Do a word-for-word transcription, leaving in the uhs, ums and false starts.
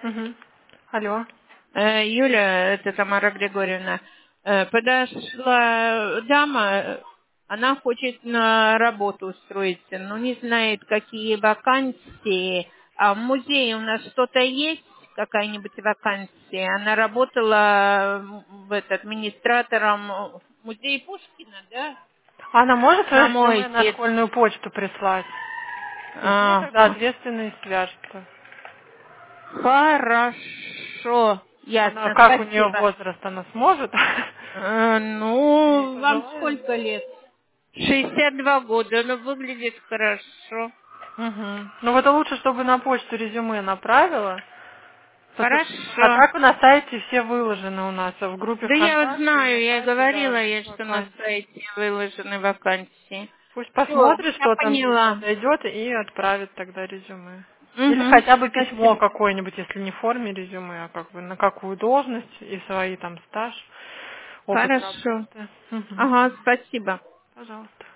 Угу. Алло. Э, Юля, это Тамара Григорьевна, э, подошла дама, э, она хочет на работу устроиться, но не знает, какие вакансии. А в музее у нас что-то есть, какая-нибудь вакансия? Она работала м, в это, администратором в музее Пушкина, да? Она может свое резюме на Самойлки. школьную почту прислать? И с ней А, тогда ответственный свяжется. хорошо, Она, ясно, как у нее спасибо. возраст, она сможет? Э, Или ну, вам пожелает? сколько лет? шестьдесят два года, но выглядит хорошо. Угу. Ну вот это лучше, чтобы на почту резюме направила. Потому что- А Хорошо. так на сайте все выложены у нас, а в группе Да я вот ВКонтакте и знаю, на я и сайте, говорила да, ей, что на вакансии. сайте выложены вакансии. Пусть Все, посмотрит, я что там ей поняла. подойдет, и отправит тогда резюме. Или Угу, хотя бы письмо спасибо. какое-нибудь, если не в форме резюме, а как бы на какую должность и свои там стаж, опыт Хорошо. работы. Мгм. Ага, спасибо. Пожалуйста.